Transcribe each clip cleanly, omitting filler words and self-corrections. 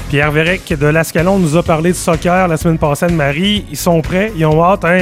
Pierre Vérec de l'Ascalon nous a parlé de soccer la semaine passée, Anne-Marie. Ils sont prêts, ils ont hâte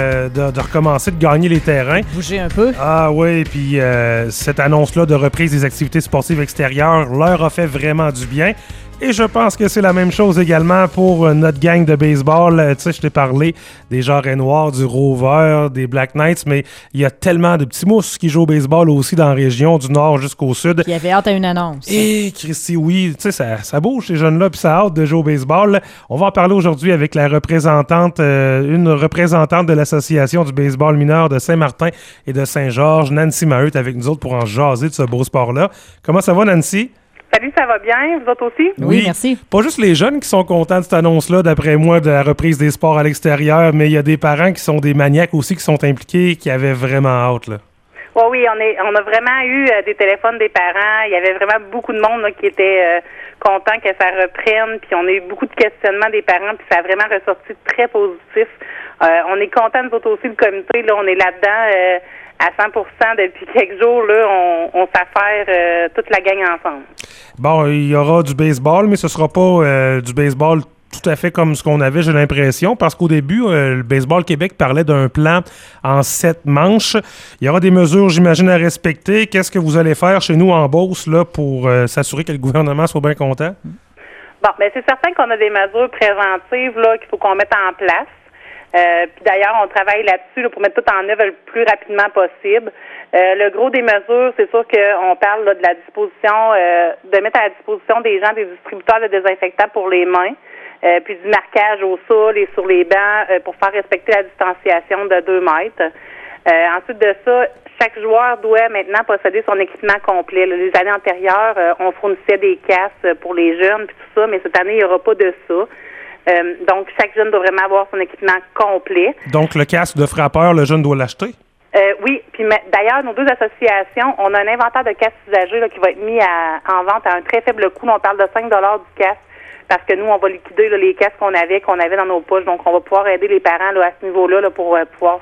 de recommencer, de gagner les terrains. Bouger un peu. Ah oui, puis cette annonce-là de reprise des activités sportives extérieures leur a fait vraiment du bien. Et je pense que c'est la même chose également pour notre gang de baseball. Tu sais, je t'ai parlé des Jarrets Noirs, du Rover, des Black Knights, mais il y a tellement de petits mousses qui jouent au baseball aussi dans la région, du nord jusqu'au sud. Il y avait hâte à une annonce. Et Christy, oui, tu sais, ça bouge ces jeunes-là, puis ça a hâte de jouer au baseball. On va en parler aujourd'hui avec la représentante, une représentante de l'Association du baseball mineur de Saint-Martin et de Saint-Georges, Nancy Mahut, avec nous autres pour en jaser de ce beau sport-là. Comment ça va, Nancy? Salut, ça va bien? Vous autres aussi? Oui, merci. Pas juste les jeunes qui sont contents de cette annonce-là, d'après moi, de la reprise des sports à l'extérieur, mais il y a des parents qui sont des maniaques aussi, qui sont impliqués, qui avaient vraiment hâte, là. Oui, on a vraiment eu des téléphones des parents. Il y avait vraiment beaucoup de monde là, qui était content que ça reprenne. Puis on a eu beaucoup de questionnements des parents, puis ça a vraiment ressorti très positif. On est content, nous autres aussi, le comité. Là, on est là-dedans à 100% depuis quelques jours. Là, on s'affaire toute la gang ensemble. Bon, il y aura du baseball, mais ce sera pas du baseball tout à fait comme ce qu'on avait, j'ai l'impression, parce qu'au début, le Baseball Québec parlait d'un plan en 7 manches. Il y aura des mesures, j'imagine, à respecter. Qu'est-ce que vous allez faire chez nous en Beauce là, pour s'assurer que le gouvernement soit bien content? Bon, ben c'est certain qu'on a des mesures préventives là qu'il faut qu'on mette en place. Puis d'ailleurs, on travaille là-dessus là, pour mettre tout en œuvre le plus rapidement possible. Le gros des mesures, c'est sûr qu'on parle là, de la disposition, de mettre à la disposition des gens des distributeurs de désinfectants pour les mains, puis du marquage au sol et sur les bancs pour faire respecter la distanciation de 2 mètres. Ensuite de ça, chaque joueur doit maintenant posséder son équipement complet. Les années antérieures, on fournissait des casques pour les jeunes puis tout ça, mais cette année, il n'y aura pas de ça. Donc, chaque jeune doit vraiment avoir son équipement complet. Donc, le casque de frappeur, le jeune doit l'acheter? Oui, puis d'ailleurs, nos 2 associations, on a un inventaire de casques usagés là, qui va être mis en vente à un très faible coût. On parle de 5 $ du casque, parce que nous, on va liquider là, les casques qu'on avait dans nos poches. Donc, on va pouvoir aider les parents là, à ce niveau-là là, pour pouvoir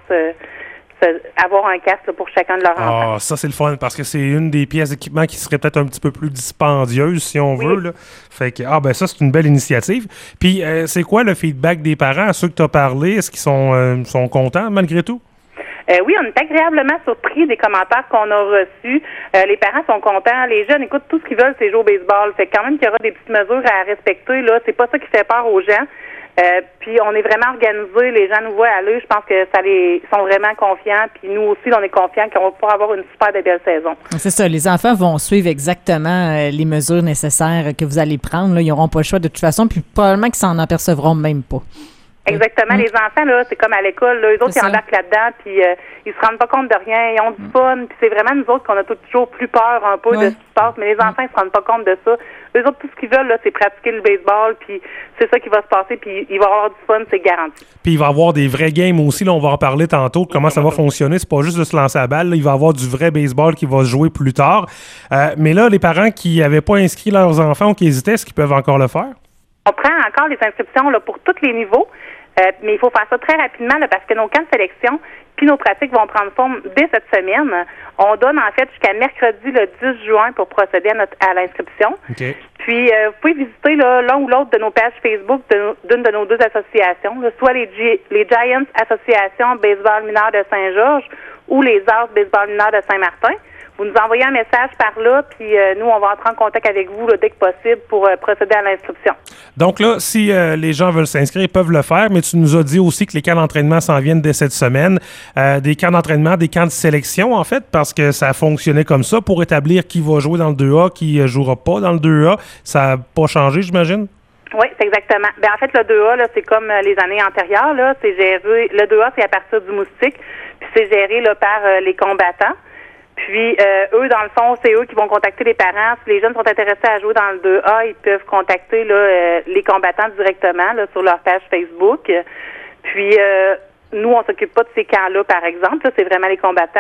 avoir un casque là, pour chacun de leurs enfants. Ah, ça, c'est le fun, parce que c'est une des pièces d'équipement qui serait peut-être un petit peu plus dispendieuse, si on veut. Là. Fait que, ça, c'est une belle initiative. Puis, c'est quoi le feedback des parents à ceux que tu as parlé? Est-ce qu'ils sont contents, malgré tout? Oui, on est agréablement surpris des commentaires qu'on a reçus. Les parents sont contents. Les jeunes, écoute, tout ce qu'ils veulent, c'est jouer au baseball. Fait quand même qu'il y aura des petites mesures à respecter. Là, c'est pas ça qui fait peur aux gens. Puis on est vraiment organisés. Les gens nous voient aller. Je pense que ils sont vraiment confiants. Puis nous aussi, on est confiants qu'on va pouvoir avoir une super belle saison. C'est ça. Les enfants vont suivre exactement les mesures nécessaires que vous allez prendre. Là. Ils n'auront pas le choix de toute façon. Puis probablement qu'ils s'en apercevront même pas. Exactement. Les enfants, là, c'est comme à l'école. Là, eux autres, ils embarquent là-dedans, puis ils se rendent pas compte de rien. Ils ont du fun. Puis c'est vraiment nous autres qu'on a toujours plus peur un peu de ce qui se passe. Mais les enfants, ils se rendent pas compte de ça. Eux autres, tout ce qu'ils veulent, là, c'est pratiquer le baseball. Puis c'est ça qui va se passer. Puis il va y avoir du fun, c'est garanti. Puis il va y avoir des vrais games aussi. Là, on va en parler tantôt de comment ça va fonctionner. C'est pas juste de se lancer à la balle. Là, il va y avoir du vrai baseball qui va se jouer plus tard. Mais là, les parents qui n'avaient pas inscrit leurs enfants ou qui hésitaient, est-ce qu'ils peuvent encore le faire? On prend encore les inscriptions là, pour tous les niveaux. Mais il faut faire ça très rapidement là, parce que nos camps de sélection puis nos pratiques vont prendre forme dès cette semaine. On donne en fait jusqu'à mercredi le 10 juin pour procéder à l'inscription. Okay. Puis vous pouvez visiter là, l'un ou l'autre de nos pages Facebook d'une de nos 2 associations, là, soit les Giants Association Baseball mineur de Saint-Georges ou les As Baseball mineur de Saint-Martin. Vous nous envoyez un message par là, puis nous, on va entrer en contact avec vous là, dès que possible pour procéder à l'inscription. Donc là, si les gens veulent s'inscrire, ils peuvent le faire, mais tu nous as dit aussi que les camps d'entraînement s'en viennent dès cette semaine. Des camps d'entraînement, des camps de sélection, en fait, parce que ça a fonctionné comme ça pour établir qui va jouer dans le 2A, qui ne jouera pas dans le 2A. Ça n'a pas changé, j'imagine? Oui, c'est exactement. Ben en fait, le 2A, là, c'est comme les années antérieures. Là, c'est géré. Le 2A, c'est à partir du moustique, puis c'est géré là, par les combattants. Puis, eux, dans le fond, c'est eux qui vont contacter les parents. Si les jeunes sont intéressés à jouer dans le 2A, ils peuvent contacter là, les combattants directement là, sur leur page Facebook. Puis, nous, on s'occupe pas de ces camps-là, par exemple. Là, c'est vraiment les combattants.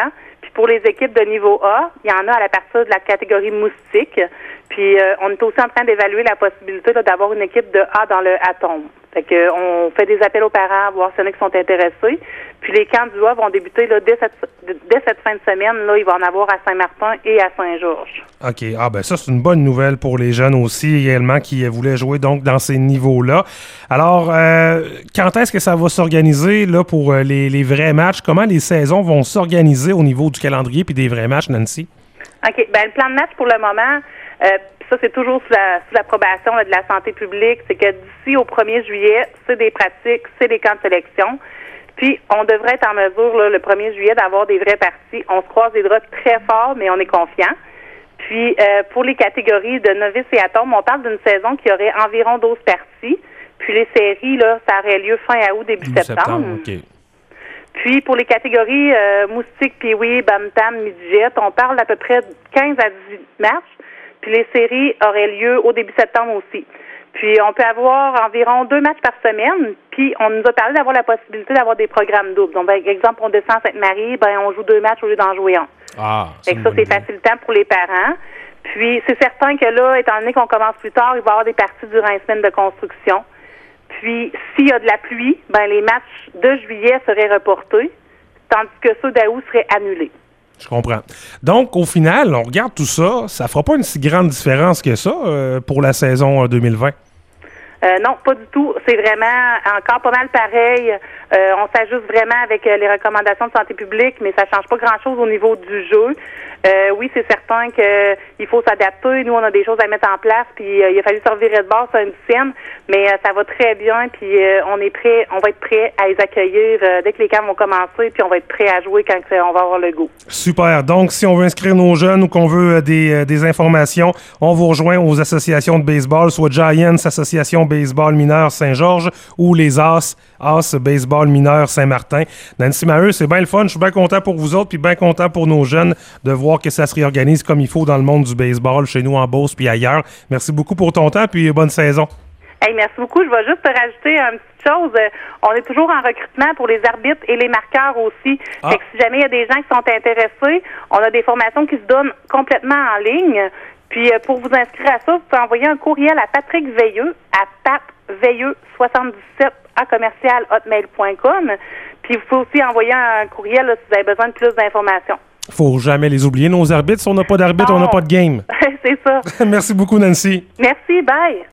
Puis pour les équipes de niveau A, il y en a à la partir de la catégorie moustique. Puis on est aussi en train d'évaluer la possibilité là, d'avoir une équipe de A dans le Atome. Fait que on fait des appels aux parents, voir s'il y en a qui sont intéressés. Puis les camps du A vont débuter là, dès cette fin de semaine. Là, il va en avoir à Saint-Martin et à Saint-Georges. OK. Ah ben ça, c'est une bonne nouvelle pour les jeunes aussi également qui voulaient jouer donc dans ces niveaux-là. Alors, quand est-ce que ça va s'organiser là pour les vrais matchs? Comment les saisons vont s'organiser au niveau du calendrier puis des vrais matchs, Nancy? OK. Ben le plan de match pour le moment, ça c'est toujours sous l'approbation de la santé publique, c'est que d'ici au 1er juillet, c'est des pratiques, c'est des camps de sélection. Puis, on devrait être en mesure, là, le 1er juillet, d'avoir des vraies parties. On se croise les doigts très fort, mais on est confiant. Puis, pour les catégories de novices et atomes, on parle d'une saison qui aurait environ 12 parties. Puis, les séries, là, ça aurait lieu fin août, début septembre. OK. Puis, pour les catégories moustiques, piwi, bam-tam, midget, on parle d'à peu près 15 à 18 matchs. Puis, les séries auraient lieu au début septembre aussi. Puis, on peut avoir environ 2 matchs par semaine. Puis, on nous a parlé d'avoir la possibilité d'avoir des programmes doubles. Donc, par exemple, on descend à Sainte-Marie, ben on joue 2 matchs au lieu d'en jouer un. Ah, fait que ça, c'est facilitant pour les parents. Puis, c'est certain que là, étant donné qu'on commence plus tard, il va y avoir des parties durant une semaine de construction. Puis, s'il y a de la pluie, ben les matchs de juillet seraient reportés, tandis que ceux d'août seraient annulés. Je comprends. Donc, au final, on regarde tout ça, ça fera pas une si grande différence que ça pour la saison 2020? Non, pas du tout. C'est vraiment encore pas mal pareil. On s'ajuste vraiment avec les recommandations de santé publique, mais ça change pas grand-chose au niveau du jeu. Oui, c'est certain qu'il faut s'adapter. Nous, on a des choses à mettre en place, puis il a fallu servir de base sur une scène, mais ça va très bien, puis on va être prêt à les accueillir dès que les camps vont commencer, puis on va être prêt à jouer quand on va avoir le go. Super. Donc, si on veut inscrire nos jeunes ou qu'on veut des informations, on vous rejoint aux associations de baseball, soit Giants, Association Baseball Mineur Saint-Georges, ou les As Baseball Mineur Saint-Martin. Nancy Maheu, c'est bien le fun. Je suis bien content pour vous autres, puis bien content pour nos jeunes de voir que ça se réorganise comme il faut dans le monde du baseball, chez nous en Beauce puis ailleurs. Merci beaucoup pour ton temps, puis bonne saison. Hey, merci beaucoup. Je vais juste te rajouter une petite chose. On est toujours en recrutement pour les arbitres et les marqueurs aussi. Fait que si jamais il y a des gens qui sont intéressés, on a des formations qui se donnent complètement en ligne. Puis pour vous inscrire à ça, vous pouvez envoyer un courriel à Patrick Veilleux à papveilleux77@commercial-hotmail.com. Puis vous pouvez aussi envoyer un courriel là, si vous avez besoin de plus d'informations. Faut jamais les oublier, nos arbitres. Si on n'a pas d'arbitre, on n'a pas de game. C'est ça. Merci beaucoup, Nancy. Merci, bye.